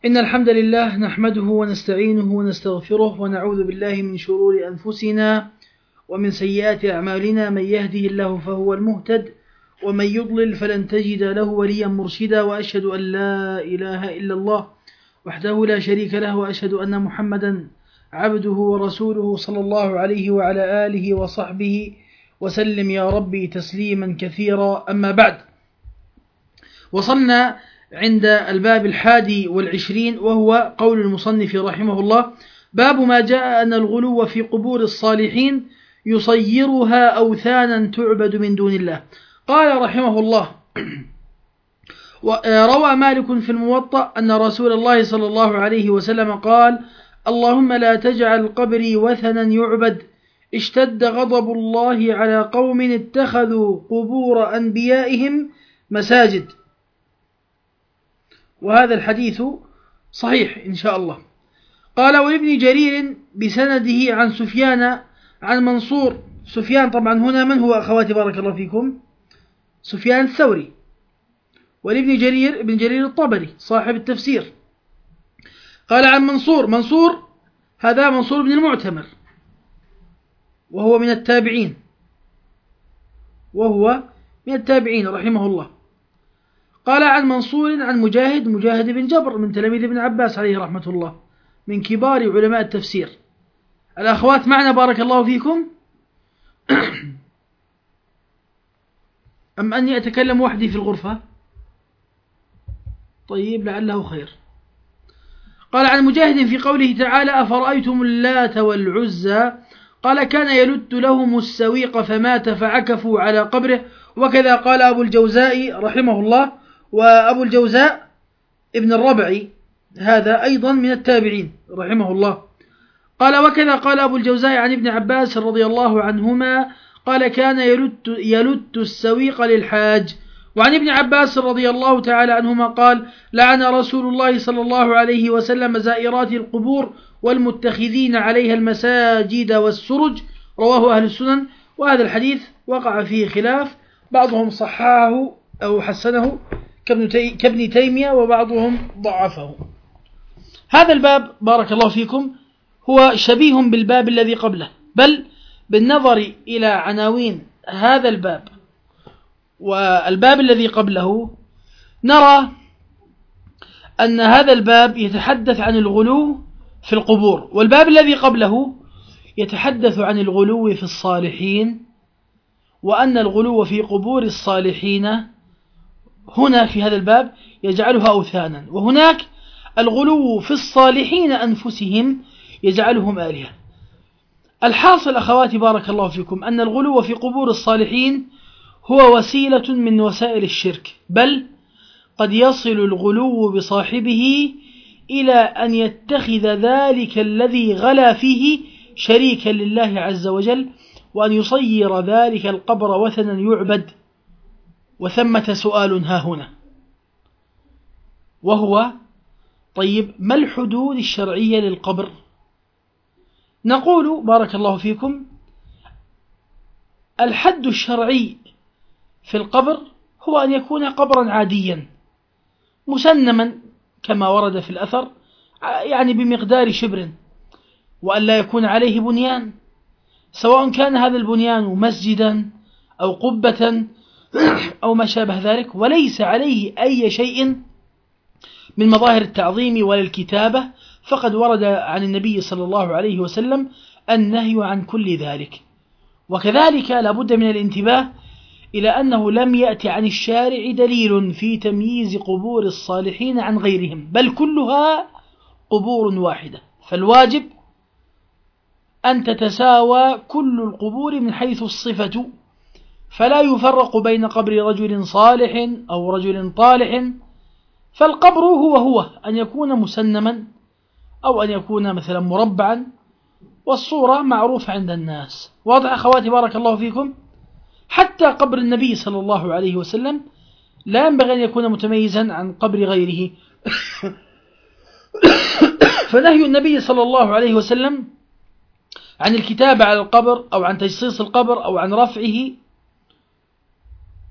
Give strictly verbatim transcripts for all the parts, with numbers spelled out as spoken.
إن الحمد لله نحمده ونستعينه ونستغفره ونعوذ بالله من شرور أنفسنا ومن سيئات أعمالنا. من يهده الله فهو المهتد ومن يضلل فلن تجد له وليا مرشدا. وأشهد أن لا إله إلا الله وحده لا شريك له، وأشهد أن محمدا عبده ورسوله صلى الله عليه وعلى آله وصحبه وسلم يا ربي تسليما كثيرا. أما بعد، وصلنا عند الباب الحادي والعشرين، وهو قول المصنف رحمه الله: باب ما جاء أن الغلو في قبور الصالحين يصيرها أوثانا تعبد من دون الله. قال رحمه الله: روى مالك في الموطأ أن رسول الله صلى الله عليه وسلم قال: اللهم لا تجعل قبري وثنا يعبد، اشتد غضب الله على قوم اتخذوا قبور أنبيائهم مساجد. وهذا الحديث صحيح إن شاء الله. قال: وابن جرير بسنده عن سفيان عن منصور. سفيان طبعا هنا من هو أخواتي بارك الله فيكم؟ سفيان الثوري. والابن جرير ابن جرير الطبري صاحب التفسير. قال عن منصور. منصور هذا منصور بن المعتمر، وهو من التابعين وهو من التابعين رحمه الله. قال عن منصور عن مجاهد مجاهد بن جبر من تلاميذ ابن عباس عليه رحمة الله، من كبار علماء التفسير. الأخوات معنا بارك الله فيكم أم أني أتكلم وحدي في الغرفة؟ طيب لعله خير. قال عن مجاهد في قوله تعالى: أفرأيتم اللات والعزى، قال: كان يلت لهم السويق فمات فعكفوا على قبره. وكذا قال أبو الجوزاء رحمه الله. وأبو الجوزاء ابن الربعي هذا أيضا من التابعين رحمه الله. قال: وكذا قال أبو الجوزاء عن ابن عباس رضي الله عنهما قال: كان يلت, يلت السويق للحاج. وعن ابن عباس رضي الله تعالى عنهما قال: لعن رسول الله صلى الله عليه وسلم زائرات القبور والمتخذين عليها المساجد والسرج. رواه أهل السنن. وهذا الحديث وقع فيه خلاف، بعضهم صححه أو حسنه كابن تيمية، وبعضهم ضعفه. هذا الباب بارك الله فيكم هو شبيه بالباب الذي قبله، بل بالنظر إلى عناوين هذا الباب والباب الذي قبله نرى أن هذا الباب يتحدث عن الغلو في القبور، والباب الذي قبله يتحدث عن الغلو في الصالحين، وأن الغلو في قبور الصالحين هنا في هذا الباب يجعلها أوثانا، وهناك الغلو في الصالحين أنفسهم يجعلهم آلهة. الحاصل أخواتي بارك الله فيكم أن الغلو في قبور الصالحين هو وسيلة من وسائل الشرك، بل قد يصل الغلو بصاحبه إلى أن يتخذ ذلك الذي غلا فيه شريكا لله عز وجل، وأن يصير ذلك القبر وثنا يعبد. وثمة سؤال ها هنا، وهو: طيب ما الحدود الشرعية للقبر؟ نقول بارك الله فيكم: الحد الشرعي في القبر هو أن يكون قبرا عاديا مسنما كما ورد في الأثر، يعني بمقدار شبر، وأن لا يكون عليه بنيان، سواء كان هذا البنيان مسجدا أو قبة أو ما شابه ذلك، وليس عليه أي شيء من مظاهر التعظيم ولا الكتابة، فقد ورد عن النبي صلى الله عليه وسلم النهي عن كل ذلك. وكذلك لابد من الانتباه إلى أنه لم يأتي عن الشارع دليل في تمييز قبور الصالحين عن غيرهم، بل كلها قبور واحدة، فالواجب أن تتساوى كل القبور من حيث الصفة، فلا يفرق بين قبر رجل صالح أو رجل طالح، فالقبر هو هو أن يكون مسنما أو أن يكون مثلا مربعا، والصورة معروفة عند الناس. واضح أخواتي بارك الله فيكم؟ حتى قبر النبي صلى الله عليه وسلم لا ينبغي أن يكون متميزا عن قبر غيره فنهي النبي صلى الله عليه وسلم عن الكتابة على القبر أو عن تجصيص القبر أو عن رفعه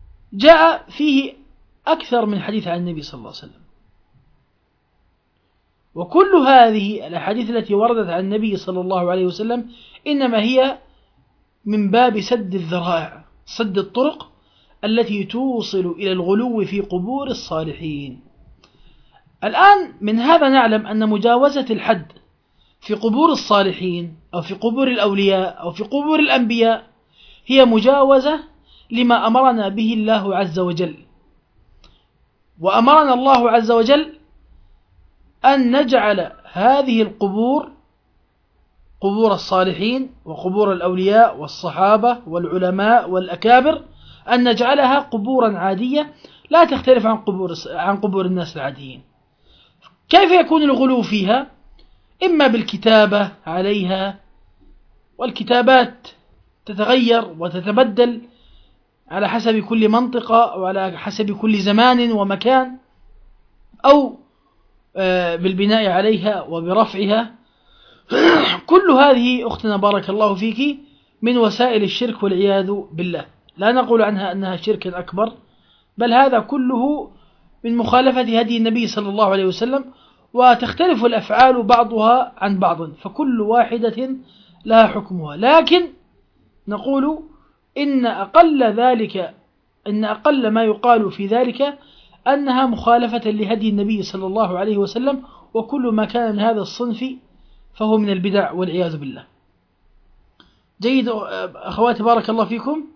جاء فيه أكثر من حديث عن النبي صلى الله عليه وسلم. وكل هذه الأحاديث التي وردت عن النبي صلى الله عليه وسلم إنما هي من باب سد الذرائع، سد الطرق التي توصل إلى الغلو في قبور الصالحين. الآن من هذا نعلم أن مجاوزة الحد في قبور الصالحين أو في قبور الأولياء أو في قبور الأنبياء هي مجاوزة لما أمرنا به الله عز وجل. وأمرنا الله عز وجل أن نجعل هذه القبور، قبور الصالحين وقبور الأولياء والصحابة والعلماء والأكابر، أن نجعلها قبورا عادية لا تختلف عن قبور عن قبور الناس العاديين. كيف يكون الغلو فيها؟ إما بالكتابة عليها، والكتابات تتغير وتتبدل على حسب كل منطقة وعلى حسب كل زمان ومكان، أو بالبناء عليها وبرفعها. كل هذه أختنا بارك الله فيك من وسائل الشرك والعياذ بالله، لا نقول عنها أنها شرك أكبر، بل هذا كله من مخالفة هدي النبي صلى الله عليه وسلم، وتختلف الأفعال بعضها عن بعض، فكل واحدة لها حكمها. لكن نقول إن أقل ذلك إن أقل ما يقال في ذلك أنها مخالفة لهدي النبي صلى الله عليه وسلم، وكل ما كان من هذا الصنف فهو من البدع والعياذ بالله. جيد أخواتي بارك الله فيكم.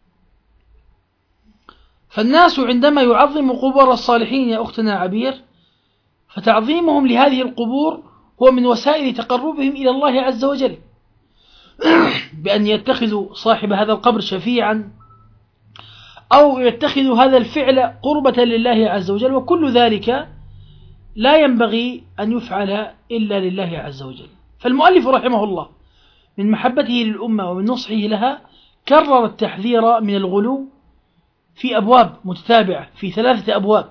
فالناس عندما يعظم قبور الصالحين يا أختنا عبير، فتعظيمهم لهذه القبور هو من وسائل تقربهم إلى الله عز وجل، بأن يتخذوا صاحب هذا القبر شفيعا، أو يتخذوا هذا الفعل قربة لله عز وجل، وكل ذلك لا ينبغي أن يفعل إلا لله عز وجل. فالمؤلف رحمه الله من محبته للأمة ومن نصحه لها كرر التحذير من الغلو في أبواب متتابعة، في ثلاثة أبواب.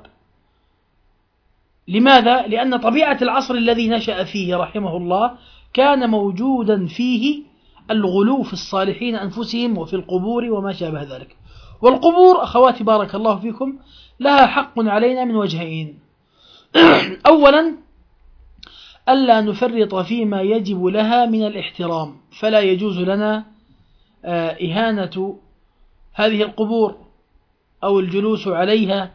لماذا؟ لأن طبيعة العصر الذي نشأ فيه رحمه الله كان موجودا فيه الغلو في الصالحين أنفسهم وفي القبور وما شابه ذلك. والقبور أخواتي بارك الله فيكم لها حق علينا من وجهين. أولا ألا نفرط فيما يجب لها من الاحترام، فلا يجوز لنا إهانة هذه القبور أو الجلوس عليها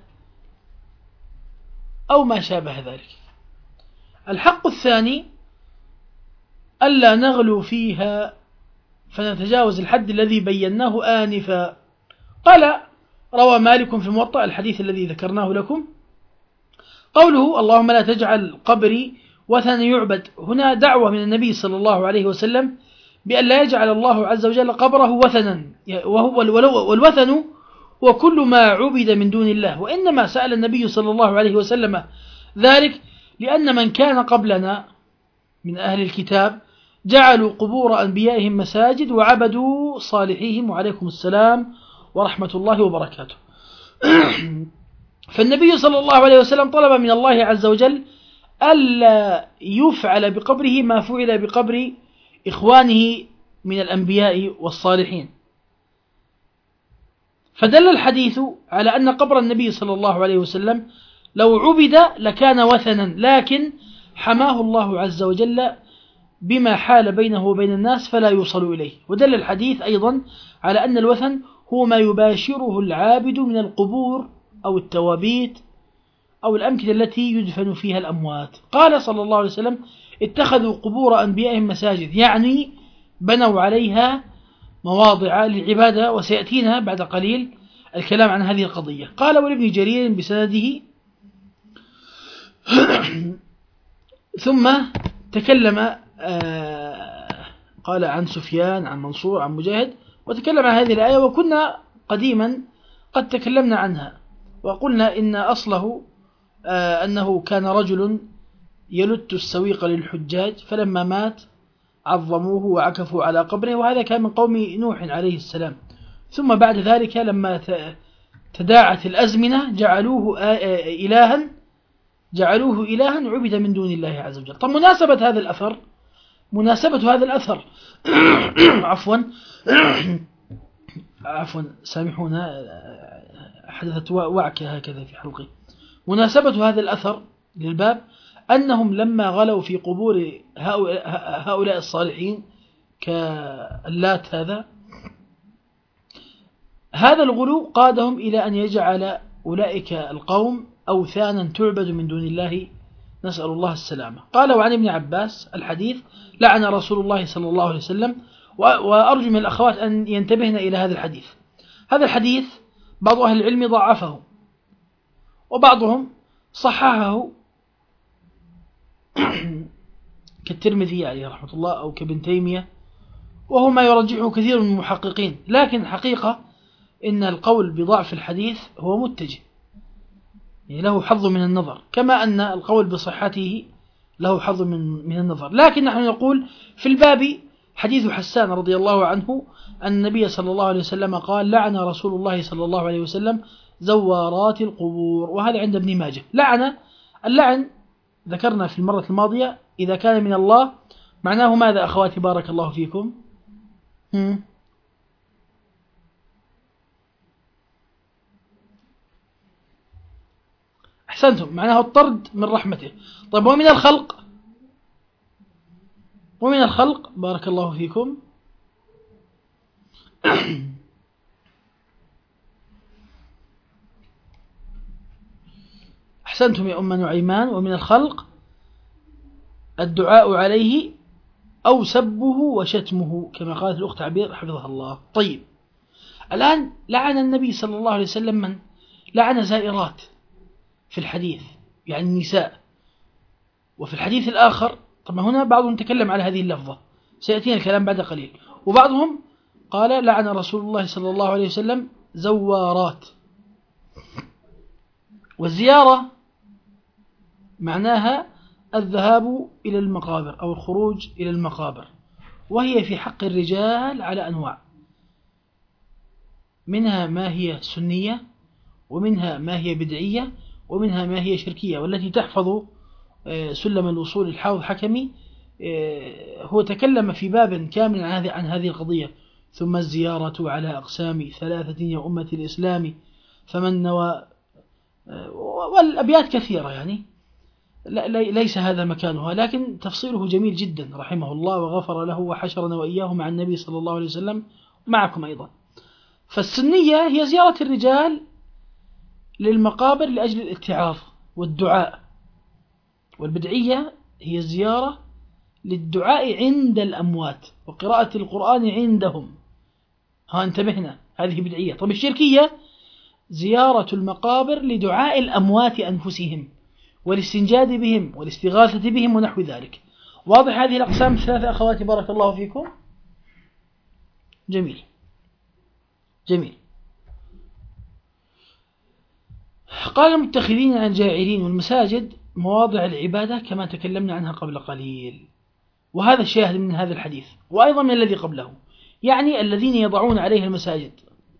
أو ما شابه ذلك. الحق الثاني ألا نغلو فيها فنتجاوز الحد الذي بيناه آنفا. قال روى مالك في الموطأ الحديث الذي ذكرناه لكم، قوله اللهم لا تجعل قبري وثنا يعبد، هنا دعوة من النبي صلى الله عليه وسلم بأن لا يجعل الله عز وجل قبره وثنا، والوثن هو كل ما عبد من دون الله. وإنما سأل النبي صلى الله عليه وسلم ذلك لأن من كان قبلنا من أهل الكتاب جعلوا قبور أنبيائهم مساجد وعبدوا صالحيهم، وعليكم السلام ورحمة الله وبركاته. فالنبي صلى الله عليه وسلم طلب من الله عز وجل ألا يفعل بقبره ما فعل بقبر إخوانه من الأنبياء والصالحين. فدل الحديث على أن قبر النبي صلى الله عليه وسلم لو عبد لكان وثنا، لكن حماه الله عز وجل بما حال بينه وبين الناس فلا يوصل إليه. ودل الحديث أيضا على أن الوثن هو ما يباشره العابد من القبور أو التوابيت أو الأمكنة التي يدفن فيها الأموات. قال صلى الله عليه وسلم اتخذوا قبور أنبيائهم مساجد، يعني بنوا عليها مواضع للعبادة، وسيأتينا بعد قليل الكلام عن هذه القضية. قال ولابن جرير بسنده ثم تكلم قال عن سفيان عن منصور عن مجاهد، وتكلم عن هذه الآية. وكنا قديما قد تكلمنا عنها وقلنا إن أصله أنه كان رجل يلت السويق للحجاج، فلما مات عظموه وعكفوا على قبره، وهذا كان من قوم نوح عليه السلام. ثم بعد ذلك لما تداعت الأزمنة جعلوه إلها جعلوه إلها عبد من دون الله عز وجل. طب مناسبة هذا الأثر مناسبة هذا الأثر عفوا عفوا سامحونا حدثت وعكة هكذا في حلقي. مناسبة هذا الأثر للباب أنهم لما غلوا في قبور هؤلاء الصالحين كاللات هذا هذا الغلو قادهم إلى أن يجعل أولئك القوم أوثانا تعبد من دون الله، نسأل الله السلامة. قال وعن ابن عباس الحديث لعن رسول الله صلى الله عليه وسلم. وأرجو من الأخوات أن ينتبهن إلى هذا الحديث. هذا الحديث بعض أهل العلم ضعفه وبعضهم صححه كالترمذي عليه رحمة الله أو كابن تيمية، وهو ما يرجحه كثير من المحققين، لكن الحقيقة إن القول بضعف الحديث هو متجه، يعني له حظ من النظر، كما أن القول بصحته له حظ من من النظر. لكن نحن نقول في الباب حديث حسان رضي الله عنه أن النبي صلى الله عليه وسلم قال لعن رسول الله صلى الله عليه وسلم زوارات القبور، وهذا عند ابن ماجه. لعن اللعن ذكرنا في المرة الماضية إذا كان من الله معناه ماذا أخواتي بارك الله فيكم؟ هم؟ أحسنتم، معناه الطرد من رحمته. طيب ومن الخلق؟ ومن الخلق بارك الله فيكم أحسنتم يا أم نعيمان. ومن الخلق الدعاء عليه أو سبه وشتمه كما قالت الأخت عبير حفظها الله. طيب الآن لعن النبي صلى الله عليه وسلم من؟ لعن زائرات في الحديث يعني النساء، وفي الحديث الآخر طبعا هنا بعضهم تكلم على هذه اللفظة سيأتينا الكلام بعد قليل، وبعضهم قال لعن رسول الله صلى الله عليه وسلم زوارات. والزيارة معناها الذهاب إلى المقابر أو الخروج إلى المقابر، وهي في حق الرجال على أنواع، منها ما هي سنية ومنها ما هي بدعية ومنها ما هي شركية. والتي تحفظ سلم الوصول الحافظ حكمي هو تكلم في باب كامل عن هذه القضية. ثم الزيارة على أقسام ثلاثة يا أمة الإسلام فمن نوى، والأبيات كثيرة يعني ليس هذا مكانها، لكن تفصيله جميل جدا رحمه الله وغفر له وحشرنا وإياه مع النبي صلى الله عليه وسلم معكم أيضا. فالسنية هي زيارة الرجال للمقابر لأجل الاتعاظ والدعاء، والبدعية هي الزيارة للدعاء عند الأموات وقراءة القرآن عندهم. ها انتبهنا، هذه بدعية. طب الشركية زيارة المقابر لدعاء الأموات أنفسهم والاستنجاد بهم والاستغاثة بهم ونحو ذلك. واضح هذه الأقسام الثلاثة أخواتي بارك الله فيكم؟ جميل جميل. قال المتخذين عن جاعلين، والمساجد مواضع العبادة كما تكلمنا عنها قبل قليل، وهذا الشاهد من هذا الحديث وأيضا من الذي قبله، يعني الذين يضعون عليها المساجد.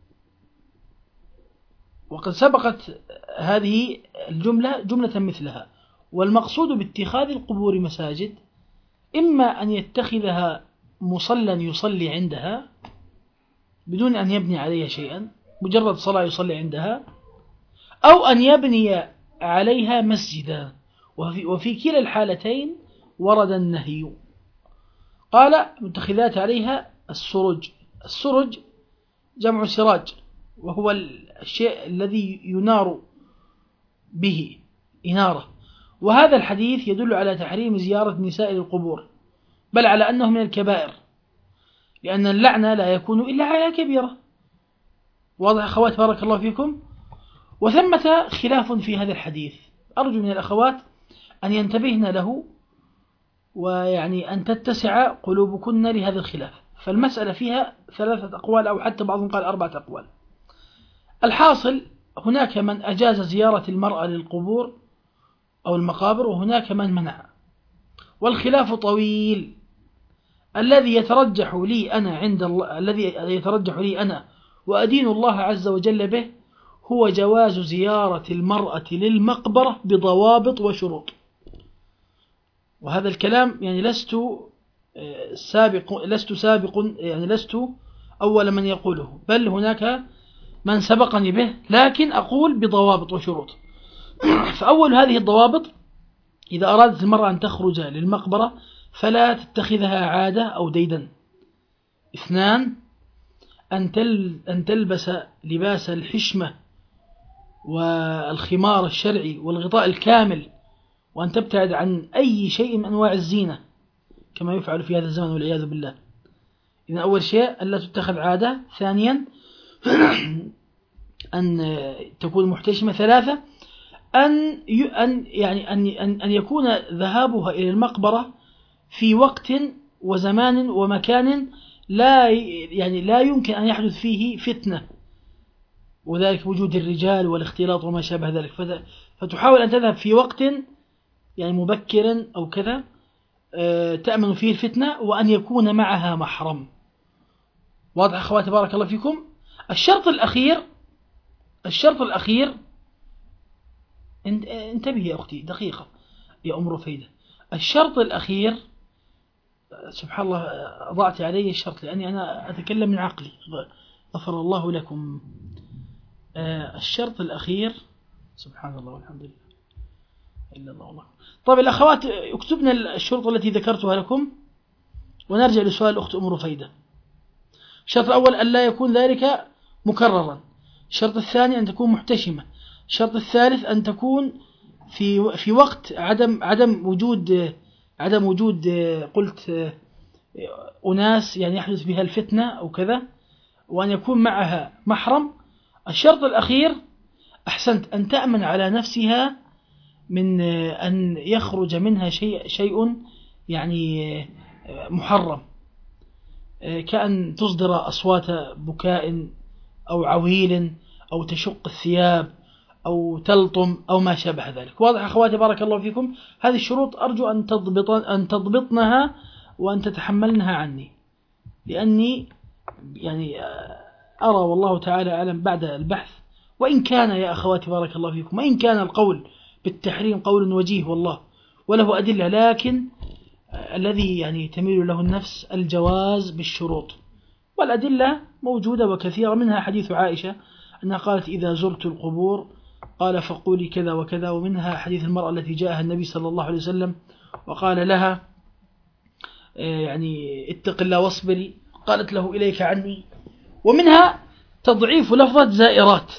وقد سبقت هذه الجملة جملة مثلها. والمقصود باتخاذ القبور مساجد إما أن يتخذها مصلى يصلي عندها بدون أن يبني عليها شيئا، مجرد صلاة يصلي عندها، أو أن يبني عليها مسجدا، وفي, وفي كلا الحالتين ورد النهي. قال متخذات عليها السرج. السرج جمع سراج، وهو الشيء الذي ينار به إنارة. وهذا الحديث يدل على تحريم زيارة نساء القبور، بل على أنه من الكبائر، لأن اللعنة لا يكون إلا على كبيرة. واضح أخوات بارك الله فيكم؟ وثمة خلاف في هذا الحديث، أرجو من الأخوات أن ينتبهن له، ويعني أن تتسع قلوبكن لهذا الخلاف. فالمسألة فيها ثلاثة أقوال أو حتى بعضهم قال أربعة أقوال. الحاصل هناك من أجاز زيارة المرأة للقبور أو المقابر، وهناك من منع، والخلاف طويل. الذي يترجح لي أنا عند الله الذي يترجح لي أنا وأدين الله عز وجل به هو جواز زيارة المرأة للمقبرة بضوابط وشروط. وهذا الكلام يعني لست سابق لست سابق يعني لست أول من يقوله، بل هناك من سبقني به، لكن أقول بضوابط وشروط. فأول هذه الضوابط إذا أرادت المرأة أن تخرج للمقبرة فلا تتخذها عادة أو ديدا. اثنان، أن أن تلبس لباس الحشمة والخمار الشرعي والغطاء الكامل، وأن تبتعد عن أي شيء من أنواع الزينة كما يفعل في هذا الزمن والعياذ بالله. إذن أول شيء أن لا تتخذ عادة. ثانيا أن تكون محتشمة. ثلاثة أن أن يعني أن أن أن يكون ذهابها إلى المقبرة في وقت وزمان ومكان لا يعني لا يمكن أن يحدث فيه فتنة، وذلك وجود الرجال والاختلاط وما شابه ذلك، فتحاول أن تذهب في وقت يعني مبكر أو كذا تأمن فيه الفتنة، وأن يكون معها محرم. واضح أخواتي بارك الله فيكم. الشرط الأخير الشرط الأخير انتبه يا أختي دقيقة يا أم رفيدة. الشرط الأخير سبحان الله ضعت علي الشرط لأني أنا أتكلم من عقلي غفر الله لكم. الشرط الأخير سبحان الله والحمد لله إلا الله والله. طيب الأخوات اكتبنا الشروط التي ذكرتها لكم ونرجع لسؤال الأخت أم رفيدة. الشرط الأول أن لا يكون ذلك مكررا. الشرط الثاني أن تكون محتشمة. الشرط الثالث أن تكون في في وقت عدم عدم وجود عدم وجود قلت أناس يعني يحدث بها الفتنة أو كذا، وأن يكون معها محرم. الشرط الأخير أحسنت أن تأمن على نفسها من أن يخرج منها شيء شيء يعني محرم، كأن تصدر أصوات بكاء أو عويل أو تشق الثياب أو تلطم أو ما شابه ذلك. واضح أخواتي بارك الله فيكم. هذه الشروط أرجو أن تضبط أن تضبطنها وأن تتحملنها عني، لأني يعني أرى والله تعالى أعلم بعد البحث، وإن كان يا أخواتي بارك الله فيكم وإن كان القول بالتحريم قول وجيه والله وله أدلة، لكن الذي يعني تميل له النفس الجواز بالشروط، والأدلة موجودة وكثيرة، منها حديث عائشة أنها قالت إذا زرت القبور قال فقولي كذا وكذا، ومنها حديث المرأة التي جاءها النبي صلى الله عليه وسلم وقال لها يعني اتق الله واصبري، قالت له إليك عني. ومنها تضعيف لفظة زائرات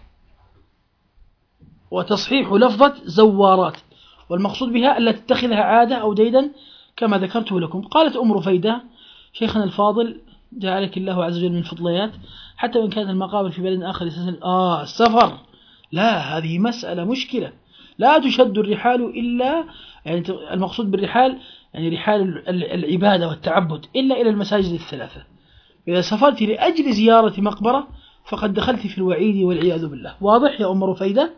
وتصحيح لفظة زوارات، والمقصود بها ألا تتخذها عادة أو ديدا كما ذكرته لكم. قالت أم رفيدة شيخنا الفاضل جعلك الله عز وجل من فضليات، حتى وإن كانت المقابر في بلد آخر يستسهل آه السفر، لا هذه مسألة مشكلة، لا تشد الرحال إلا يعني المقصود بالرحال يعني رحال العبادة والتعبد إلا إلى المساجد الثلاثة. إذا سافرت لأجل زيارة مقبرة فقد دخلت في الوعيد والعياذ بالله. واضح يا أم رفيدة؟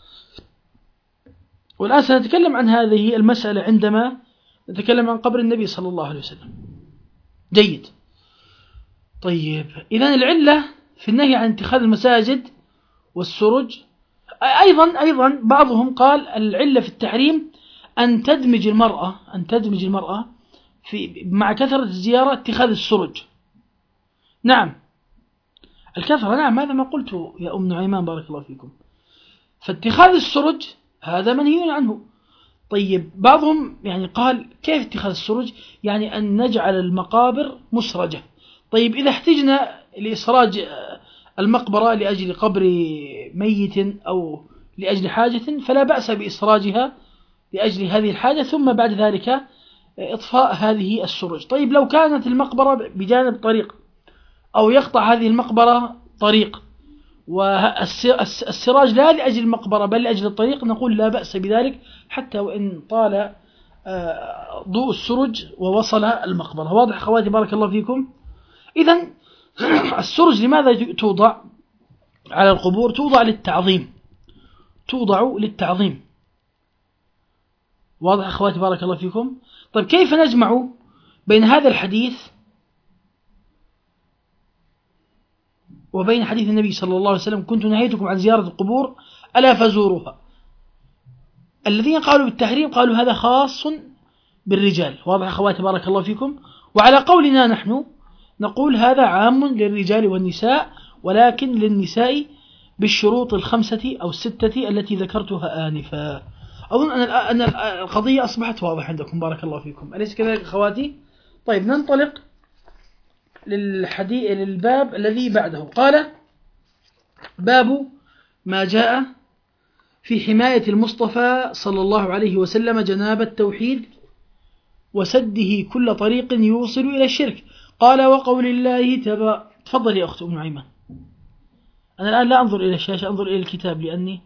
والآن سنتكلم عن هذه المسألة عندما نتكلم عن قبر النبي صلى الله عليه وسلم. جيد. طيب إذن العلة في النهي عن اتخاذ المساجد والسرج أيضا أيضا بعضهم قال العلة في التحريم أن تدمج المرأة أن تدمج المرأة في مع كثرة الزيارة اتخاذ السرج. نعم الكثرة، نعم هذا ما قلته يا أم نعيمان بارك الله فيكم. فاتخاذ السرج هذا منهي عنه. طيب بعضهم يعني قال كيف اتخاذ السرج؟ يعني أن نجعل المقابر مسرجة. طيب إذا احتجنا لإسراج المقبرة لأجل قبر ميت أو لأجل حاجة فلا بأس بإسراجها لأجل هذه الحاجة، ثم بعد ذلك إطفاء هذه السرج. طيب لو كانت المقبرة بجانب طريق أو يقطع هذه المقبرة طريق والسراج لا لأجل المقبرة بل لأجل الطريق، نقول لا بأس بذلك حتى وإن طال ضوء السرج ووصل المقبرة. واضح أخواتي بارك الله فيكم؟ إذن السرج لماذا توضع على القبور؟ توضع للتعظيم، توضع للتعظيم. واضح أخواتي بارك الله فيكم؟ طيب كيف نجمع بين هذا الحديث وبين حديث النبي صلى الله عليه وسلم كنت نهيتكم عن زيارة القبور ألا فزوروها؟ الذين قالوا بالتحريم قالوا هذا خاص بالرجال. واضح أخواتي بارك الله فيكم؟ وعلى قولنا نحن نقول هذا عام للرجال والنساء، ولكن للنساء بالشروط الخمسة أو الستة التي ذكرتها آنفا. أظن أن القضية أصبحت واضحة عندكم، بارك الله فيكم، أليس كذلك أخواتي؟ طيب ننطلق للحديث للباب الذي بعده. قال: باب ما جاء في حماية المصطفى صلى الله عليه وسلم جناب التوحيد وسده كل طريق يوصل إلى الشرك. قال: وقول الله تبا. تفضل يا أخت أم نعيمة. أنا الآن لا أنظر إلى الشاشة، أنظر إلى الكتاب لأني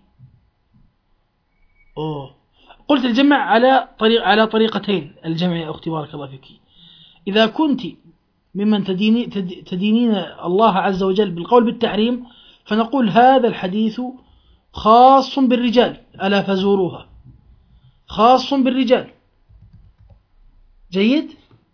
أوه قلت الجمع على طريق على طريقتين الجمع يا أختي بارك الله فيك. إذا كنت ممن تديني تدينين الله عز وجل بالقول بالتحريم فنقول هذا الحديث خاص بالرجال ألا فزوروها، خاص بالرجال. جيد.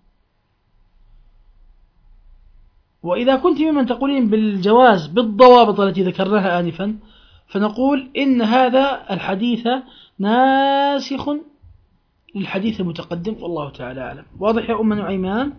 وإذا كنت ممن تقولين بالجواز بالضوابط التي ذكرناها آنفا فنقول إن هذا الحديث ناسخ للحديث المتقدم، والله تعالى أعلم. واضح يا أم نعيمان؟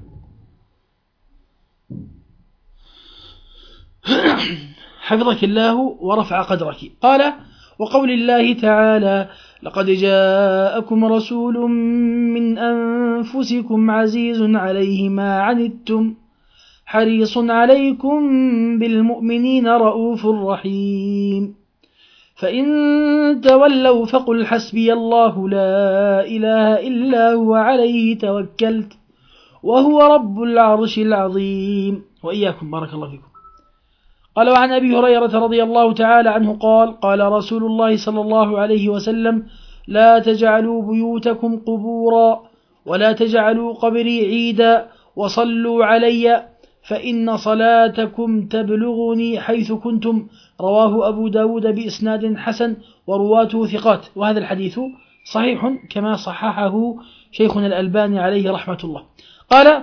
حفظك الله ورفع قدرك. قال: وقول الله تعالى: لقد جاءكم رسول من أنفسكم عزيز عليه ما عنتم حريص عليكم بالمؤمنين رؤوف رحيم فإن تولوا فقل حسبي الله لا إله إلا هو عليه توكلت وهو رب العرش العظيم. وإياكم بارك الله فيكم. قال: وعن أبي هريرة رضي الله تعالى عنه قال: قال رسول الله صلى الله عليه وسلم: لا تجعلوا بيوتكم قبورا ولا تجعلوا قبري عيدا وصلوا علي فإن صلاتكم تبلغني حيث كنتم. رواه أبو داود بإسناد حسن ورواته ثقات. وهذا الحديث صحيح كما صححه شيخنا الألباني عليه رحمة الله. قال: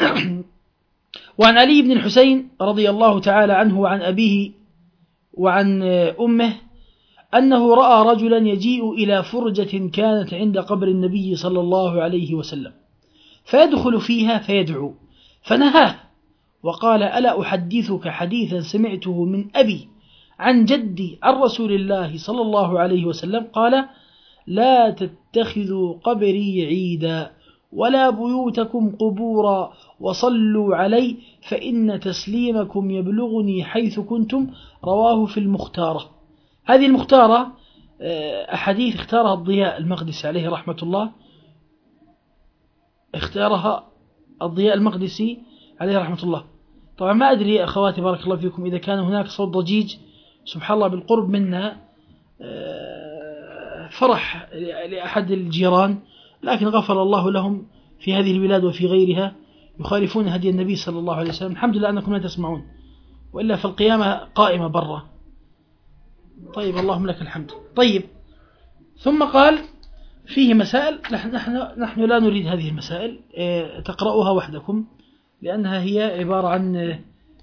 وعن علي بن الحسين رضي الله تعالى عنه وعن أبيه وعن أمه أنه رأى رجلا يجيء إلى فرجة كانت عند قبر النبي صلى الله عليه وسلم فيدخل فيها فيدعو فنهاه وقال: ألا أحدثك حديثا سمعته من أبي عن جدي عن رسول الله صلى الله عليه وسلم قال: لا تتخذوا قبري عيدا ولا بيوتكم قبورا وصلوا علي فإن تسليمكم يبلغني حيث كنتم. رواه في المختارة. هذه المختارة أحاديث اختارها الضياء المقدسي عليه رحمة الله، اختارها الضياء المقدسي عليه رحمة الله. طبعا ما أدري أخواتي بارك الله فيكم إذا كان هناك صوت ضجيج، سبحان الله بالقرب منا فرح لأحد الجيران، لكن غفر الله لهم في هذه البلاد وفي غيرها يخالفون هدي النبي صلى الله عليه وسلم. الحمد لله أنكم لا تسمعون، وإلا فالقيامة قائمة برا. طيب اللهم لك الحمد. طيب ثم قال فيه مسائل، نحن, نحن لا نريد هذه المسائل، تقرأوها وحدكم لأنها هي عبارة عن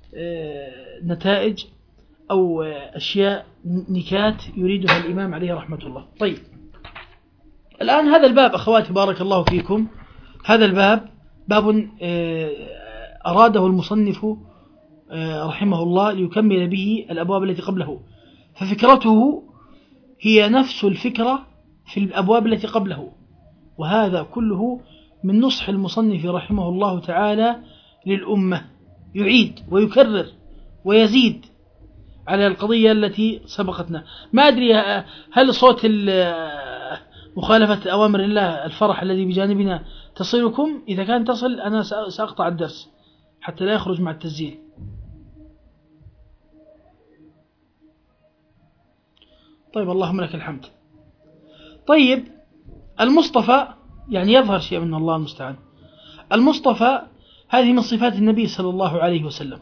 نتائج أو أشياء نكات يريدها الإمام عليه رحمة الله. طيب الآن هذا الباب أخواتي بارك الله فيكم، هذا الباب باب أراده المصنف رحمه الله ليكمل به الأبواب التي قبله، ففكرته هي نفس الفكرة في الأبواب التي قبله، وهذا كله من نصح المصنف رحمه الله تعالى للأمة، يعيد ويكرر ويزيد على القضية التي سبقتنا. ما أدري هل صوت مخالفة أوامر الله الفرح الذي بجانبنا تصلكم؟ إذا كان تصل أنا سأقطع الدرس حتى لا يخرج مع التسجيل. طيب اللهم لك الحمد. طيب المصطفى يعني يظهر شيء من الله المستعان. المصطفى هذه من صفات النبي صلى الله عليه وسلم،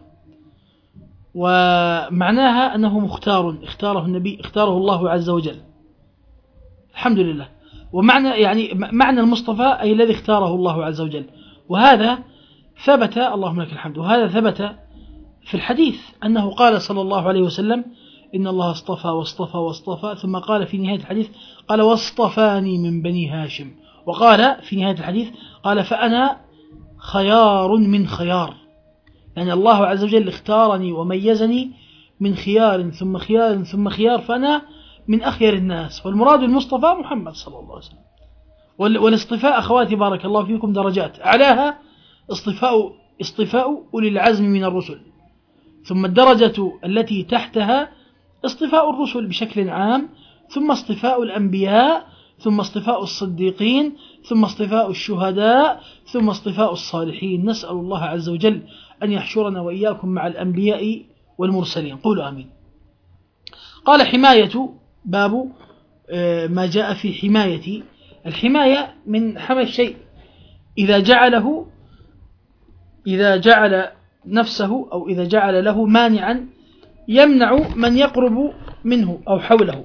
ومعناها أنه مختار، اختاره النبي، اختاره الله عز وجل، الحمد لله. ومعنى يعني معنى المصطفى أي الذي اختاره الله عز وجل، وهذا ثبت اللهم لك الحمد، وهذا ثبت في الحديث أنه قال صلى الله عليه وسلم: إن الله اصطفى واصطفى واصطفى، ثم قال في نهاية الحديث قال: واصطفاني من بني هاشم، وقال في نهاية الحديث قال: فأنا خيار من خيار، يعني الله عز وجل اختارني وميزني من خيار ثم خيار ثم خيار، فأنا من أخير الناس، والمراد المصطفى محمد صلى الله عليه وسلم. والاصطفاء أخواتي بارك الله فيكم درجات، أعلاها اصطفاء اصطفاء أولي العزم من الرسل، ثم الدرجة التي تحتها اصطفاء الرسل بشكل عام، ثم اصطفاء الأنبياء، ثم اصطفاء الصديقين، ثم اصطفاء الشهداء، ثم اصطفاء الصالحين. نسأل الله عز وجل أن يحشرنا وإياكم مع الأنبياء والمرسلين. قولوا آمين. قال حماية، باب ما جاء في حماية. الحماية من حمى الشيء إذا جعله إذا جعل نفسه أو إذا جعل له مانعا يمنع من يقرب منه أو حوله،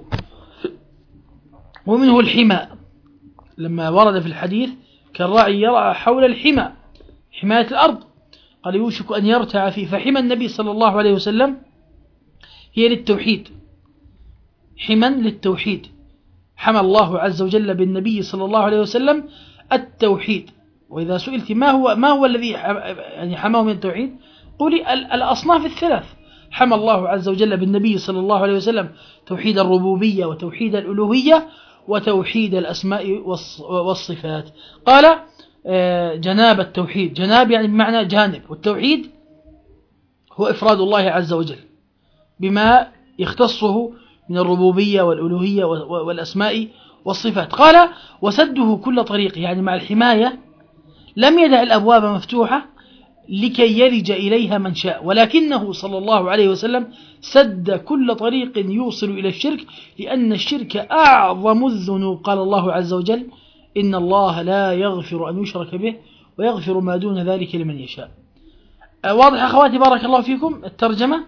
ومنه الحمى لما ورد في الحديث كالراعي يرعى حول الحمى، حماية الأرض، قال يوشك أن يرتع فيه. فحمى النبي صلى الله عليه وسلم هي للتوحيد، حمى للتوحيد، حمى الله عز وجل بالنبي صلى الله عليه وسلم التوحيد. وإذا سئلت ما هو ما هو الذي يعني حماه من التوحيد، قولي الأصناف الثلاث. حمى الله عز وجل بالنبي صلى الله عليه وسلم توحيد الربوبية وتوحيد الألوهية وتوحيد الأسماء والصفات. قال جناب التوحيد، جناب يعني بمعنى جانب، والتوحيد هو إفراد الله عز وجل بما يختصه من الربوبية والألوهية والأسماء والصفات. قال وسده كل طريق، يعني مع الحماية لم يدع الأبواب مفتوحة لكي يلج إليها من شاء، ولكنه صلى الله عليه وسلم سد كل طريق يوصل إلى الشرك، لأن الشرك أعظم الذنوب. قال الله عز وجل إن الله لا يغفر أن يشرك به ويغفر ما دون ذلك لمن يشاء. واضح أخواتي بارك الله فيكم الترجمة،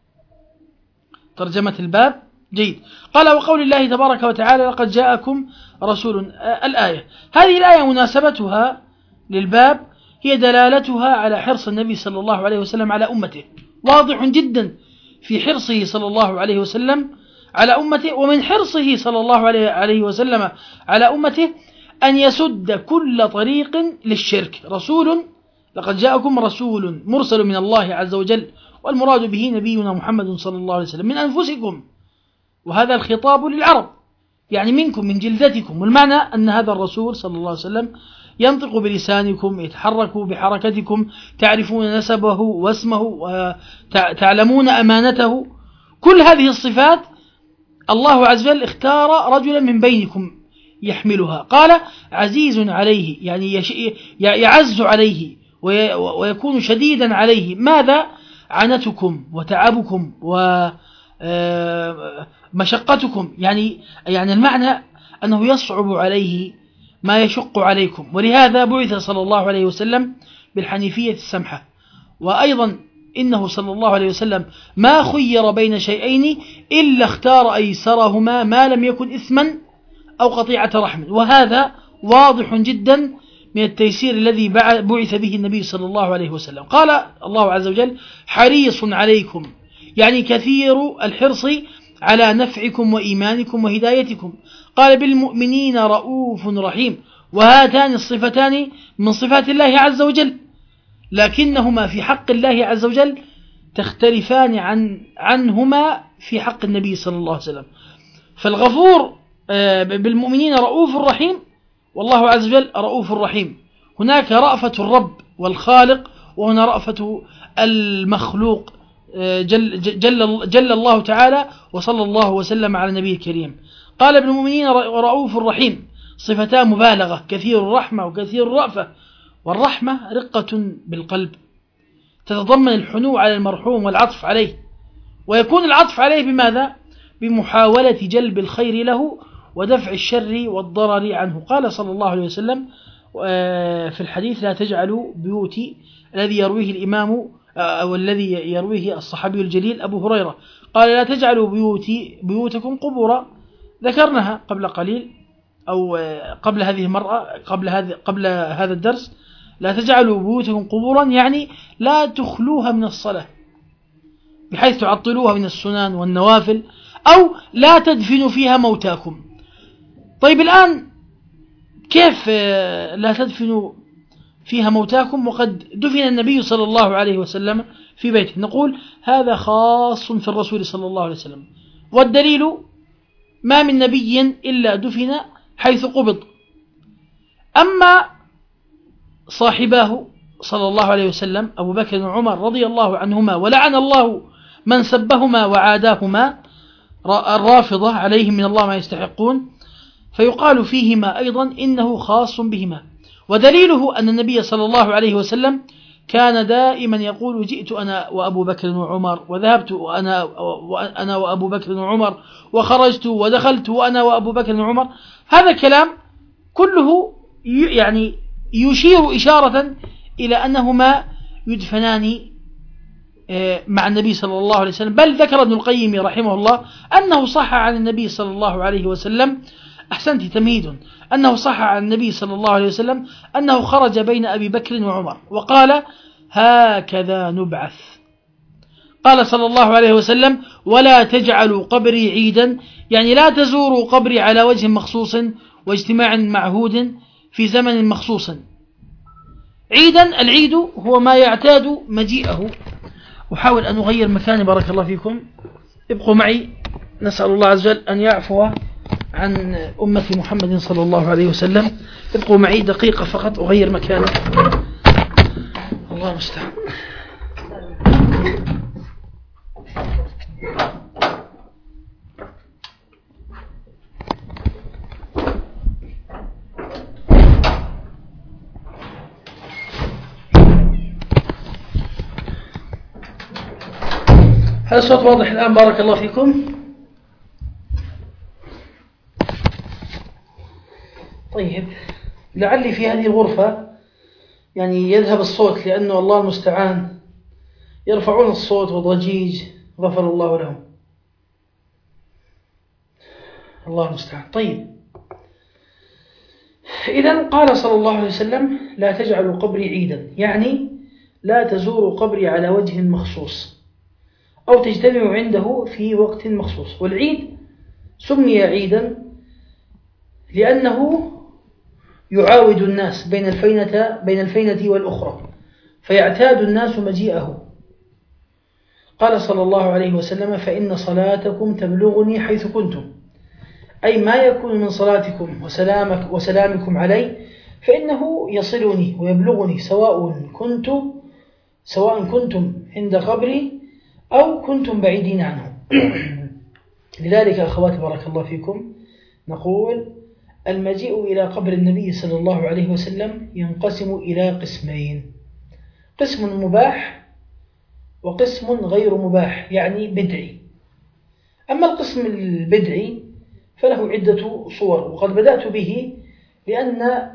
ترجمة الباب. جيد. قال وقول الله تبارك وتعالى لقد جاءكم رسول. الآية هذه الآية مناسبتها للباب هي دلالتها على حرص النبي صلى الله عليه وسلم على أمته، واضح جدا في حرصه صلى الله عليه وسلم على أمته. ومن حرصه صلى الله عليه وسلم على أمته أن يسد كل طريق للشرك. رسول، لقد جاءكم رسول مرسل من الله عز وجل، والمراد به نبينا محمد صلى الله عليه وسلم من أنفسكم، وهذا الخطاب للعرب يعني منكم من جلدتكم، والمعنى أن هذا الرسول صلى الله عليه وسلم ينطق بلسانكم، يتحرك بحركتكم، تعرفون نسبه واسمه وتعلمون أمانته. كل هذه الصفات الله عز وجل اختار رجلا من بينكم يحملها. قال عزيز عليه يعني يعز عليه ويكون شديدا عليه ماذا؟ عنتكم وتعبكم ومشقتكم، يعني يعني المعنى أنه يصعب عليه ما يشق عليكم، ولهذا بعث صلى الله عليه وسلم بالحنيفية السمحة. وأيضا إنه صلى الله عليه وسلم ما خير بين شيئين إلا اختار أيسرهما ما لم يكن إثما أو قطيعة رحم، وهذا واضح جدا من التيسير الذي بعث به النبي صلى الله عليه وسلم. قال الله عز وجل حريص عليكم، يعني كثير الحرص على نفعكم وإيمانكم وهدايتكم. قال بالمؤمنين رؤوف رحيم، وهاتان الصفتان من صفات الله عز وجل، لكنهما في حق الله عز وجل تختلفان عن عنهما في حق النبي صلى الله عليه وسلم. فالغفور بالمؤمنين رؤوف رحيم، والله عز وجل رؤوف رحيم. هناك رأفة الرب والخالق، وهنا رأفة المخلوق جل, جل, جل الله تعالى، وصلى الله وسلم على النبي الكريم. قال بالمؤمنين رؤوف رحيم، صفتان مبالغة، كثير الرحمة وكثير الرأفة. والرحمة رقة بالقلب تتضمن الحنو على المرحوم والعطف عليه، ويكون العطف عليه بماذا؟ بمحاولة جلب الخير له ودفع الشر والضرر عنه. قال صلى الله عليه وسلم في الحديث لا تجعلوا بيوتي، الذي يرويه الإمام أو الذي يرويه الصحابي الجليل أبو هريرة، قال لا تجعلوا بيوتي بيوتكم قبورا. ذكرناها قبل قليل أو قبل هذه المرة قبل هذا قبل هذا الدرس. لا تجعلوا بيوتكم قبورا يعني لا تخلوها من الصلاة بحيث تعطلوها من السنن والنوافل، أو لا تدفنوا فيها موتاكم. طيب الآن كيف لا تدفنوا فيها موتاكم وقد دفن النبي صلى الله عليه وسلم في بيته؟ نقول هذا خاص في الرسول صلى الله عليه وسلم، والدليل ما من نبي إلا دفن حيث قبض. أما صاحباه صلى الله عليه وسلم أبو بكر وعمر رضي الله عنهما ولعن الله من سبهما وعاداهما الرافضة عليهم من الله ما يستحقون، فيقال فيهما أيضا إنه خاص بهما. ودليله أن النبي صلى الله عليه وسلم كان دائما يقول جئت أنا وأبو بكر وعمر، وذهبت وأنا, وأنا وأبو بكر وعمر، وخرجت ودخلت وأنا وأبو بكر وعمر. هذا كلام كله يعني يشير إشارة إلى أنهما يدفنان مع النبي صلى الله عليه وسلم. بل ذكر ابن القيم رحمه الله أنه صح عن النبي صلى الله عليه وسلم، أحسنت تمهيد، أنه صح عن النبي صلى الله عليه وسلم أنه خرج بين أبي بكر وعمر وقال هكذا نبعث. قال صلى الله عليه وسلم ولا تجعلوا قبري عيدا، يعني لا تزوروا قبري على وجه مخصوص واجتماع معهود في زمن مخصوص. عيدا، العيد هو ما يعتاد مجيئه. أحاول أن أغير مكاني بارك الله فيكم، ابقوا معي. نسأل الله عز وجل أن يعفو عن أمة محمد صلى الله عليه وسلم. ابقوا معي دقيقة فقط أغير مكاني. الله المستعان. هل الصوت واضح الآن بارك الله فيكم؟ طيب، لعلي في هذه الغرفة يعني يذهب الصوت، لأنه الله المستعان يرفعون الصوت والضجيج، غفر الله لهم. الله المستعان. طيب، إذن قال صلى الله عليه وسلم لا تجعلوا قبري عيدا، يعني لا تزوروا قبري على وجه مخصوص أو تجتمعوا عنده في وقت مخصوص. والعيد سمي عيدا لأنه يعاود الناس بين الفينة, بين الفينة والأخرى، فيعتاد الناس مجيئه. قال صلى الله عليه وسلم فإن صلاتكم تبلغني حيث كنتم، أي ما يكون من صلاتكم وسلامك وسلامكم علي فإنه يصلني ويبلغني، سواء كنت سواء كنتم عند قبري أو كنتم بعيدين عنه. لذلك أخواتي بارك الله فيكم نقول المجيء إلى قبر النبي صلى الله عليه وسلم ينقسم إلى قسمين: قسم مباح وقسم غير مباح، يعني بدعي. أما القسم البدعي فله عدة صور، وقد بدأت به لأن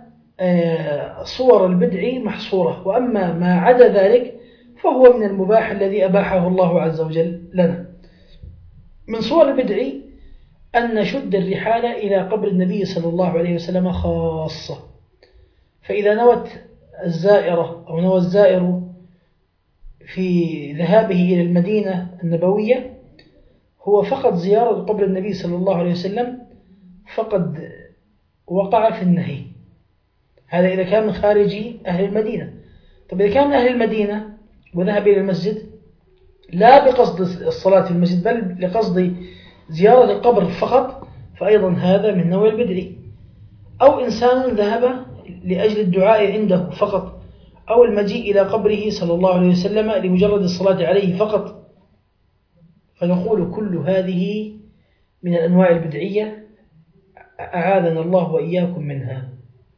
صور البدعي محصورة، وأما ما عدا ذلك فهو من المباح الذي أباحه الله عز وجل لنا. من صور البدعي أن نشد الرحال إلى قبر النبي صلى الله عليه وسلم خاصة، فإذا نوت الزائرة أو نوى الزائر في ذهابه إلى المدينة النبوية هو فقط زيارة قبر النبي صلى الله عليه وسلم، فقد وقع في النهي. هذا إذا كان من خارج أهل المدينة. طب إذا كان من أهل المدينة وذهب إلى المسجد لا بقصد الصلاة في المسجد بل لقصد زيارة القبر فقط، فأيضا هذا من نوع البدعي. أو إنسان ذهب لأجل الدعاء عنده فقط، أو المجيء إلى قبره صلى الله عليه وسلم لمجرد الصلاة عليه فقط، فنقول كل هذه من الأنواع البدعية أعاذنا الله وإياكم منها.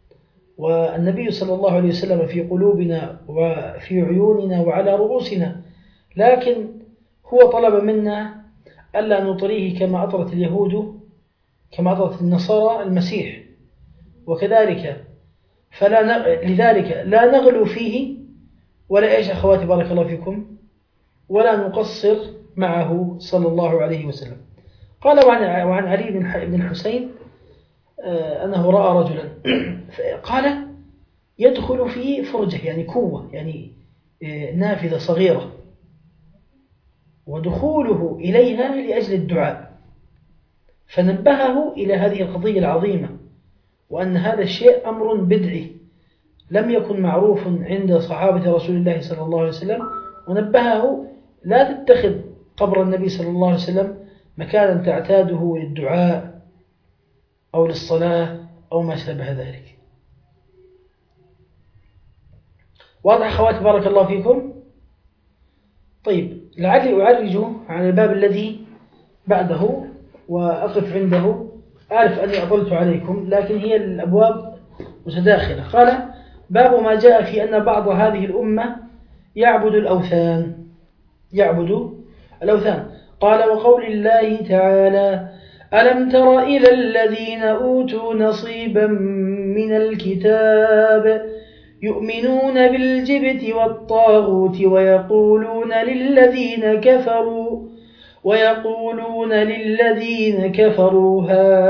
والنبي صلى الله عليه وسلم في قلوبنا وفي عيوننا وعلى رؤوسنا، لكن هو طلب منا ألا نطريه كما أطرت اليهود كما أطرت النصارى المسيح، وكذلك فلا ن... لذلك لا نغلو فيه ولا إيش أخواتي بارك الله فيكم ولا نقصر معه صلى الله عليه وسلم. قال وعن, وعن علي بن الحسين أنه رأى رجلا قال يدخل في فرجة، يعني كوة، يعني نافذة صغيرة، ودخوله إليها لأجل الدعاء، فنبهه إلى هذه القضية العظيمة، وأن هذا الشيء أمر بدعي لم يكن معروف عند صحابة رسول الله صلى الله عليه وسلم، ونبهه لا تتخذ قبر النبي صلى الله عليه وسلم مكانا تعتاده للدعاء أو للصلاة أو ما شابه ذلك. واضح أخواتي بارك الله فيكم؟ طيب لعلي أعرج على الباب الذي بعده وأقف عنده. أعرف أني أطلت عليكم لكن هي الأبواب متداخلة. قال باب ما جاء في أن بعض هذه الأمة يعبد الأوثان يعبد الأوثان قال وقول الله تعالى ألم تر إلى الذين أوتوا نصيبا من الكتاب يؤمنون بالجبت والطاغوت ويقولون للذين كفروا ويقولون للذين كفروا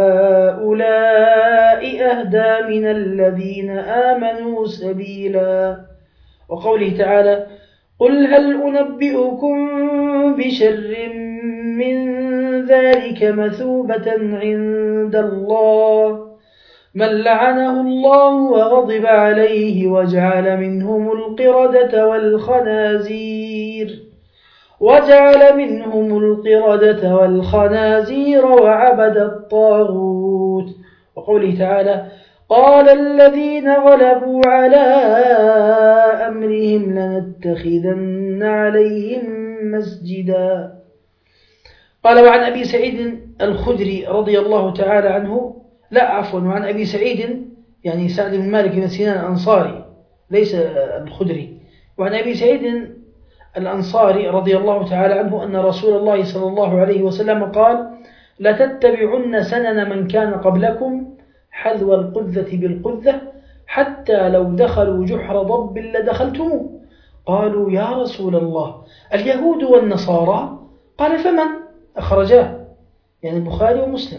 هؤلاء أهدى من الذين آمنوا سبيلا. وقوله تعالى قل هل أنبئكم بشر من ذلك مثوبة عند الله من لعنه الله وغضب عليه وجعل منهم القردة والخنازير وجعل منهم القردة والخنازير وعبد الطاغوت. وقوله تعالى قال الذين غلبوا على أمرهم لنتخذن عليهم مسجدا. قال وعن أبي سعيد الخدري رضي الله تعالى عنه لا عفوا وعن أبي سعيد يعني سعد بن مالك بن سنان الأنصاري ليس الخدري. وعن أبي سعيد الأنصاري رضي الله تعالى عنه أن رسول الله صلى الله عليه وسلم قال لتتبعن سنن من كان قبلكم حذو القذة بالقذة حتى لو دخلوا جحر ضب لدخلتموه. قالوا يا رسول الله اليهود والنصارى؟ قال فمن؟ أخرجاه يعني البخاري ومسلم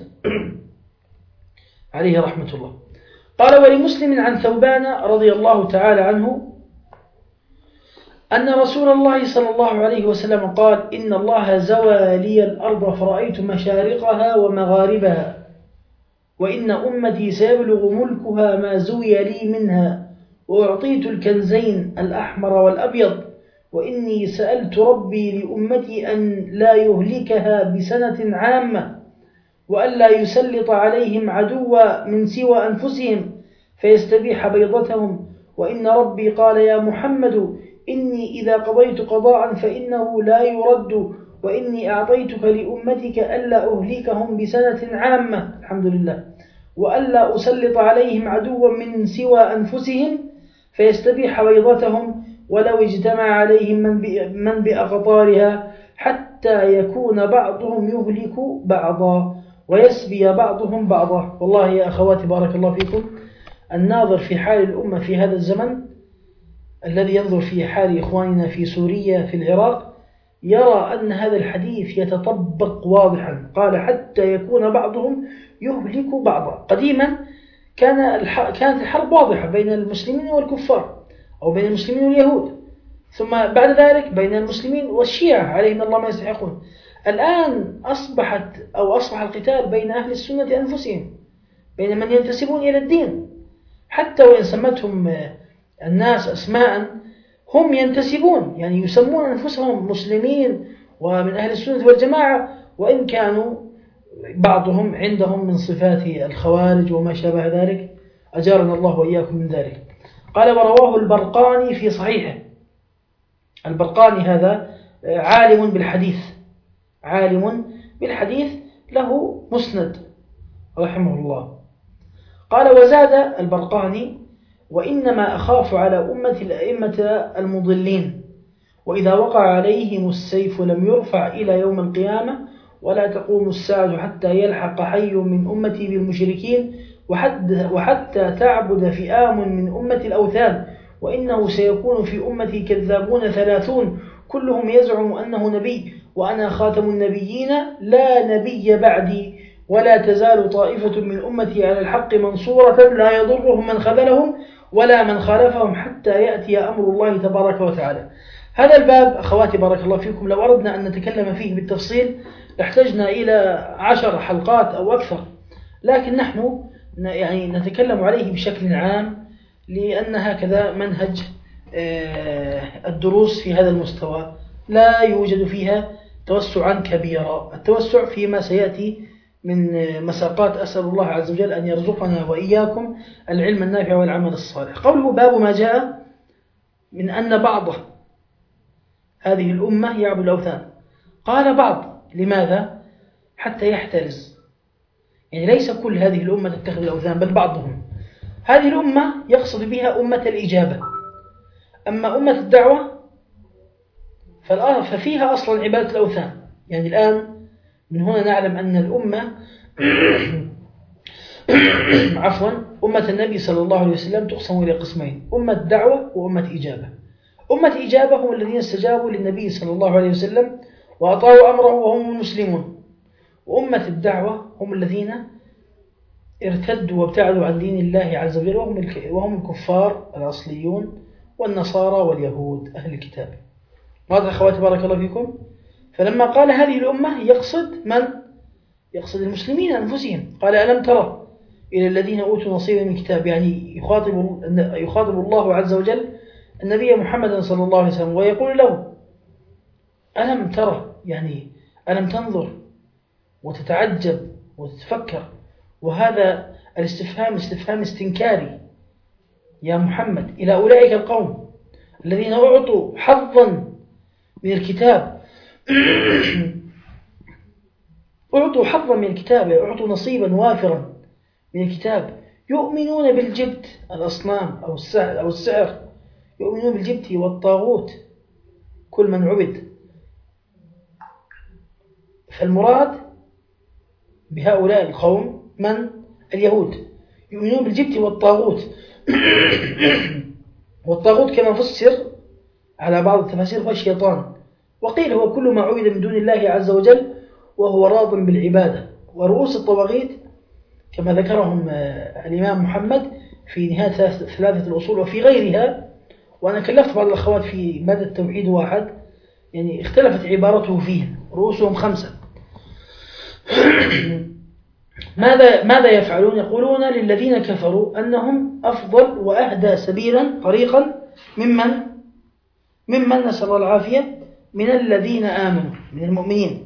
عليه رحمة الله. قال ولمسلم عن ثوبان رضي الله تعالى عنه أن رسول الله صلى الله عليه وسلم قال إن الله زوى لي الأرض فرأيت مشارقها ومغاربها وإن أمتي سيبلغ ملكها ما زوي لي منها وأعطيت الكنزين الأحمر والأبيض وإني سألت ربي لأمتي أن لا يهلكها بسنة عامة وألا يسلط عليهم عدوا من سوى أنفسهم فيستبيح بيضتهم وإن ربي قال يا محمد إني إذا قضيت قضاء فإنه لا يرد وإني أعطيتك لأمتك ألا أهلكهم بسنة عامة الحمد لله وألا أسلط عليهم عدوا من سوى أنفسهم فيستبيح بيضتهم ولو اجتمع عليهم من بأقطارها حتى يكون بعضهم يهلك بعضا ويسبي بعضهم بعضا. والله يا أخواتي بارك الله فيكم الناظر في حال الأمة في هذا الزمن الذي ينظر في حال إخواننا في سوريا في العراق يرى أن هذا الحديث يتطبق واضحا. قال حتى يكون بعضهم يهلك بعضا. قديما كان الح... كانت الحرب واضحة بين المسلمين والكفار أو بين المسلمين واليهود ثم بعد ذلك بين المسلمين والشيعة عليهم الله ما يستحقون. الآن أصبحت أو أصبح القتال بين أهل السنة أنفسهم بين من ينتسبون إلى الدين حتى وإن سمتهم الناس أسماء هم ينتسبون يعني يسمون أنفسهم مسلمين ومن أهل السنة والجماعة وإن كانوا بعضهم عندهم من صفات الخوارج وما شابه ذلك أجارنا الله وإياكم من ذلك. قال ورواه البرقاني في صحيحه. البرقاني هذا عالم بالحديث عالم بالحديث له مسند رحمه الله. قال وزاد البرقاني وإنما أخاف على أمة الأئمة المضلين وإذا وقع عليهم السيف لم يرفع إلى يوم القيامة ولا تقوم الساعة حتى يلحق حي من أمتي بالمشركين وحتى تعبد فئام من أمة الأوثان وإنه سيكون في أمتي كذابون ثلاثون كلهم يزعم أنه نبي وأنا خاتم النبيين لا نبي بعدي ولا تزال طائفة من أمتي على الحق منصورة لا يضرهم من خذلهم ولا من خالفهم حتى يأتي أمر الله تبارك وتعالى. هذا الباب أخواتي بارك الله فيكم لو أردنا أن نتكلم فيه بالتفصيل لاحتجنا إلى عشر حلقات أو أكثر لكن نحن يعني نتكلم عليه بشكل عام لأن هكذا منهج الدروس في هذا المستوى لا يوجد فيها توسعا كبيرا. التوسع فيما سيأتي من مساقات أسأل الله عز وجل أن يرزقنا وإياكم العلم النافع والعمل الصالح. قوله باب ما جاء من أن بعض هذه الأمة يعبد الأوثان. قال بعض، لماذا؟ حتى يحترز، يعني ليس كل هذه الأمة تتخذ الأوثان بل بعضهم. هذه الأمة يقصد بها أمة الإجابة، أما أمة الدعوة ففيها أصلا عبادة الأوثان. يعني الآن من هنا نعلم أن الأمة عفوا أمة النبي صلى الله عليه وسلم تقسم إلى قسمين: أمة دعوة وأمة إجابة. أمة إجابة هم الذين استجابوا للنبي صلى الله عليه وسلم وأطاعوا أمره وهم المسلمون، وأمة الدعوة هم الذين ارتدوا وابتعدوا عن دين الله عز وجل وهم الكفار الأصليون والنصارى واليهود أهل الكتاب. واضح أخواتي بارك الله فيكم؟ فلما قال هذه الأمة يقصد من؟ يقصد المسلمين أنفسهم. قال ألم ترى إلى الذين أوتوا نصيبا من الكتاب، يعني يخاطب, يخاطب الله عز وجل النبي محمد صلى الله عليه وسلم ويقول له ألم ترى، يعني ألم تنظر وتتعجب وتتفكر. وهذا الاستفهام استفهام استنكاري يا محمد إلى أولئك القوم الذين أعطوا حظا من الكتاب أعطوا حظا من الكتاب، أعطوا نصيبا وافرا من الكتاب، يؤمنون بالجبت الأصنام أو السحر أو السحر، يؤمنون بالجبت والطاغوت كل من عبد. فالمراد بهؤلاء القوم من؟ اليهود، يؤمنون بالجبت والطاغوت. والطاغوت كما فسر على بعض التفاسير هو الشيطان، وقيل هو كل ما عبد من دون الله عز وجل وهو راض بالعبادة. ورؤوس الطواغيت كما ذكرهم الإمام محمد في نهاية ثلاثة الأصول وفي غيرها، وأنا كلفت بعض الأخوات في مادة التوحيد واحد، يعني اختلفت عبارته فيه. رؤوسهم خمسة. ماذا ماذا يفعلون؟ يقولون للذين كفروا أنهم أفضل وأهدى سبيلا طريقا ممن ممن نسأل الله العافية من الذين آمنوا، من المؤمنين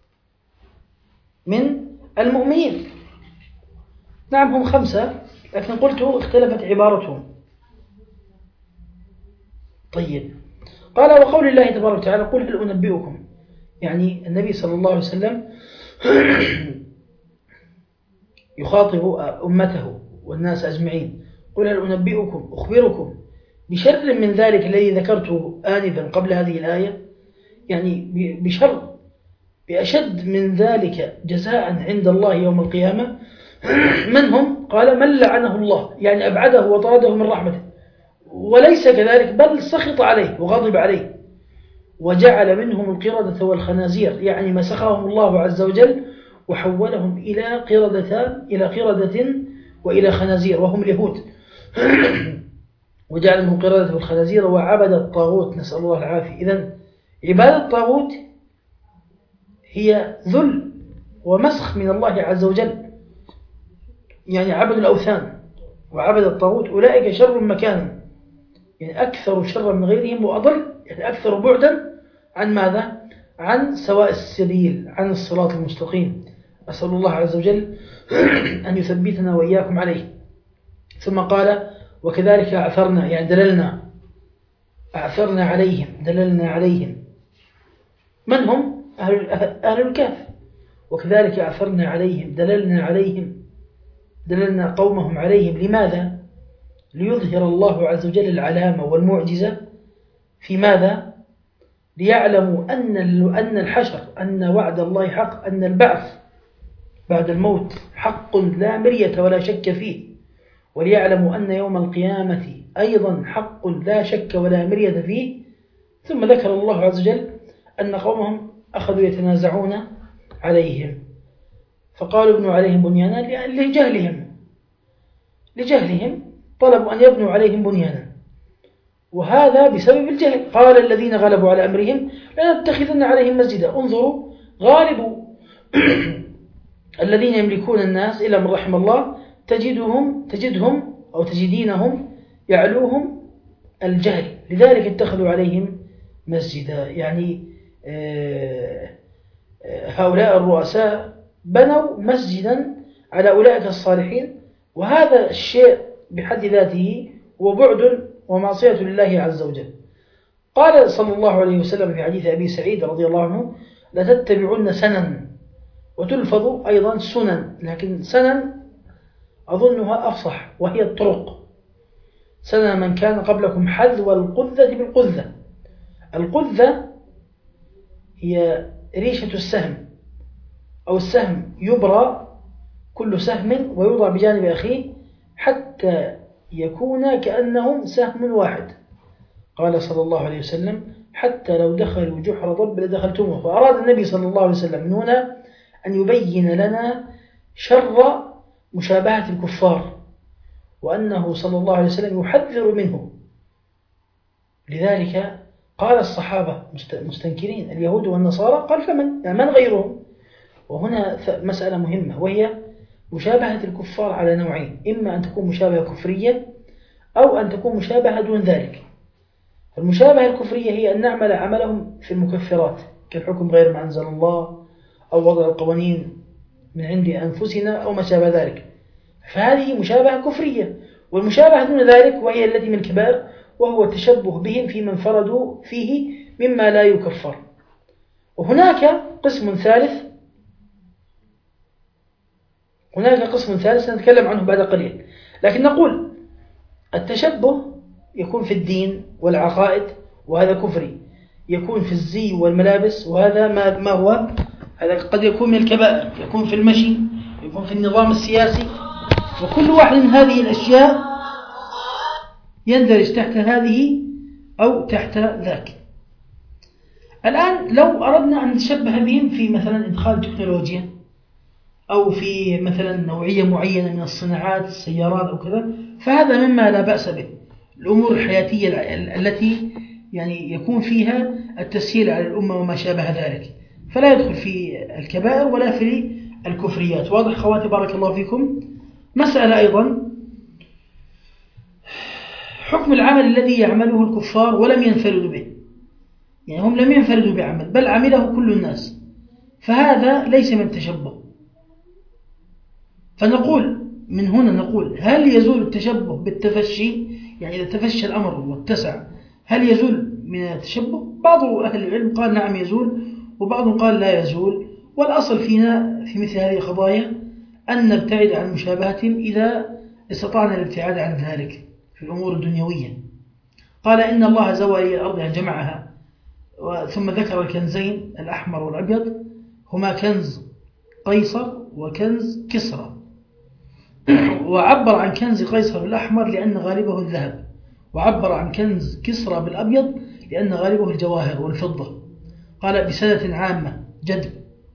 من المؤمنين نعم هم خمسة، لكن قلت اختلفت عبارتهم. طيب، قال وقول الله تبارك وتعالى قل هل أنبئكم، يعني النبي صلى الله عليه وسلم يخاطب أمته والناس أجمعين. قل هل أنبئكم أخبركم بشر من ذلك الذي ذكرته آنفا قبل هذه الآية، يعني بشر بأشد من ذلك جزاء عند الله يوم القيامة. من هم؟ قال من لعنه الله، يعني أبعده وطرده من رحمته، وليس كذلك بل سخط عليه وغضب عليه، وجعل منهم القردة والخنازير، يعني مسخهم الله عز وجل وحولهم إلى قردة إلى قردة وإلى خنازير وهم اليهود. وجعل منهم القردة والخنازير وعبد الطاغوت، نسأل الله العافية. إذن عبادة الطاغوت هي ذل ومسخ من الله عز وجل، يعني عبد الأوثان وعبد الطاغوت أولئك شر مكانا، يعني أكثر شرا من غيرهم وأضل، يعني أكثر بعدا عن ماذا؟ عن سواء السبيل، عن الصراط المستقيم. أسأل الله عز وجل أن يثبتنا وإياكم عليه. ثم قال وكذلك أعثرنا، يعني دللنا، أعثرنا عليهم، دللنا عليهم. من هم؟ أهل, أهل الكهف. وكذلك أعثرنا عليهم، دللنا عليهم، دللنا قومهم عليهم. لماذا؟ ليظهر الله عز وجل العلامة والمعجزة في ماذا؟ ليعلموا أن أن الحشر، أن وعد الله حق، أن البعث بعد الموت حق لا مرية ولا شك فيه، وليعلموا أن يوم القيامة أيضا حق لا شك ولا مرية فيه. ثم ذكر الله عز وجل أن قومهم أخذوا يتنازعون عليهم، فقالوا ابنوا عليهم بنيانا لجهلهم لجهلهم طلبوا أن يبنوا عليهم بنيانا، وهذا بسبب الجهل. قال الذين غلبوا على أمرهم لنتخذن عليهم مسجدا. انظروا، غالب الذين يملكون الناس إلا من رحم الله تجدهم تجدهم أو تجدينهم يعلوهم الجهل، لذلك اتخذوا عليهم مسجدا. يعني هؤلاء الرؤساء بنوا مسجدا على أولئك الصالحين، وهذا الشيء بحد ذاته هو بعد ومعصية لله عز وجل. قال صلى الله عليه وسلم في حديث أبي سعيد رضي الله عنه: لتتبعن سنن، وتلفظ أيضا سنن، لكن سنن أظنها أفصح، وهي الطرق. سنن من كان قبلكم حذو القذة بالقذة. القذة هي ريشة السهم، أو السهم يبرى كل سهم ويوضع بجانب أخيه حتى يكون كأنهم سهم واحد. قال صلى الله عليه وسلم: حتى لو دخلوا جحر ضب لدخلتموه. فأراد النبي صلى الله عليه وسلم من هنا أن يبين لنا شر مشابهة الكفار، وأنه صلى الله عليه وسلم يحذر منه. لذلك قال الصحابة مستنكرين: اليهود والنصارى، قال فمن؟ يعني من غيرهم؟ وهنا مسألة مهمة، وهي مشابهة الكفار على نوعين: إما أن تكون مشابهة كفرية، أو أن تكون مشابهة دون ذلك. المشابهة الكفرية هي أن نعمل عملهم في المكفرات كالحكم غير ما أنزل الله، أو وضع القوانين من عند أنفسنا، أو ما شابه ذلك، فهذه مشابهة كفرية. والمشابهة دون ذلك وهي التي من الكبائر، وهو التشبه بهم فيما انفردوا فيه مما لا يكفر. وهناك قسم ثالث هناك قسم ثالث سنتكلم عنه بعد قليل، لكن نقول التشبه يكون في الدين والعقائد، وهذا كفري. يكون في الزي والملابس، وهذا ما ما هو هذا قد يكون من الكبائر. يكون في المشي، يكون في النظام السياسي، وكل واحد من هذه الأشياء يندرج تحت هذه أو تحت ذاك. الآن لو أردنا أن نتشبه بهم في مثلا إدخال تكنولوجيا، أو في مثلا نوعية معينة من الصناعات، السيارات أو كذا، فهذا مما لا بأس به. الأمور الحياتية التي يعني يكون فيها التسهيل على الأمة وما شابه ذلك، فلا يدخل في الكبائر ولا في الكفريات. واضح خواتي؟ بارك الله فيكم. مسألة أيضا: حكم العمل الذي يعمله الكفار ولم ينفردوا به، يعني هم لم ينفردوا بعمل بل عمله كل الناس، فهذا ليس من تشبه. فنقول من هنا نقول: هل يزول التشبه بالتفشي؟ يعني إذا تفشى الأمر واتسع، هل يزول من التشبه؟ بعض أهل العلم قال نعم يزول، وبعضهم قال لا يزول. والأصل فينا في مثل هذه القضايا أن نبتعد عن مشابهتهم إذا استطعنا الابتعاد عن ذلك في الأمور الدنيوية. قال: إن الله زوى لي الأرض أن جمعها، ثم ذكر الكنزين الأحمر والأبيض هما كنز قيصر وكنز كسرى، وعبر عن كنز قيصر الأحمر لأن غالبه الذهب، وعبر عن كنز كسرى بالأبيض لأن غالبه الجواهر والفضة. قال: بسنة عامة، جدب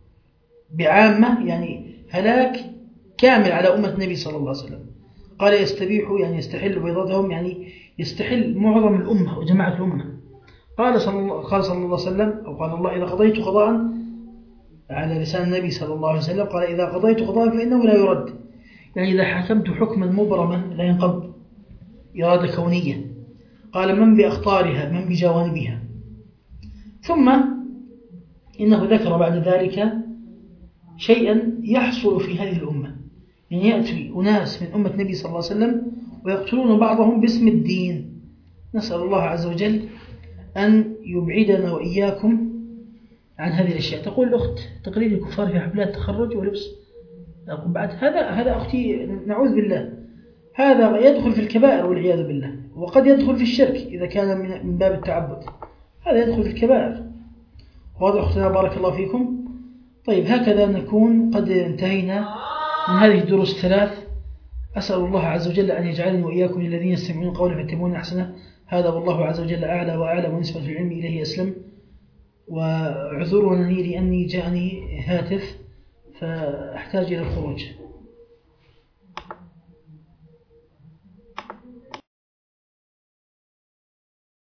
بعامة يعني هلاك كامل على أمة النبي صلى الله عليه وسلم. قال: يستبيح يعني يستحل بيضتهم، يعني يستحل معظم الأمة وجماعة الأمة. قال صلى الله قال صلى الله عليه وسلم، أو قال الله: إذا قضيت قضاء، على لسان النبي صلى الله عليه وسلم قال: إذا قضيت قضاء فإنه لا يرد، يعني إذا حكمت حكما مبرما لا ينقض، إرادة كونية. قال: من بأخطارها، من بجوانبها. ثم إنه ذكر بعد ذلك شيئا يحصل في هذه الأمة، يعني يأتي أناس من أمة النبي صلى الله عليه وسلم ويقتلون بعضهم باسم الدين. نسأل الله عز وجل أن يبعدنا وإياكم عن هذه الأشياء. تقول الأخت: تقليد الكفار في حفلات التخرج ولبس القبعات، هذا هذا أختي نعوذ بالله، هذا يدخل في الكبائر والعياذ بالله، وقد يدخل في الشرك إذا كان من باب التعبد، هذا يدخل في الكبائر. واضح أختنا؟ بارك الله فيكم. طيب، هكذا نكون قد انتهينا من هذه الدروس الثلاث. أسأل الله عز وجل أن يجعلني وإياكم الذين يستمعون قولا فيتبعون أحسنه. هذا والله عز وجل أعلى وأعلم، ونسبة العلم إليه أسلم. واعذرونني لأني جاءني هاتف فأحتاج إلى الخروج.